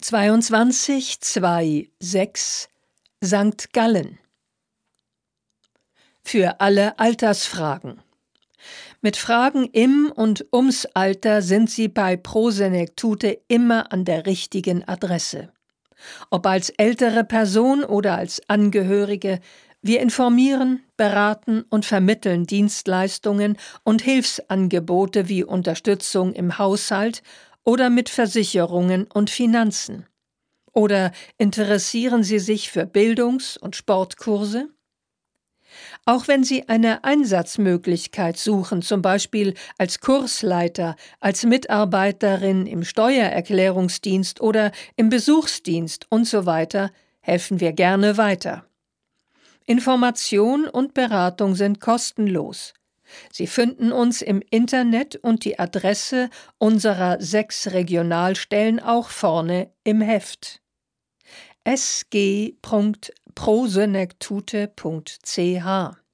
2226 St. Gallen. Für alle Altersfragen. Mit Fragen im und ums Alter sind Sie bei Pro Senectute immer an der richtigen Adresse. Ob als ältere Person oder als Angehörige, wir informieren, beraten und vermitteln Dienstleistungen und Hilfsangebote wie Unterstützung im Haushalt oder mit Versicherungen und Finanzen. Oder interessieren Sie sich für Bildungs- und Sportkurse? Auch wenn Sie eine Einsatzmöglichkeit suchen, zum Beispiel als Kursleiter, als Mitarbeiterin im Steuererklärungsdienst oder im Besuchsdienst usw., helfen wir gerne weiter. Information und Beratung sind kostenlos. Sie finden uns im Internet und die Adresse unserer 6 Regionalstellen auch vorne im Heft: sg.prosenectute.ch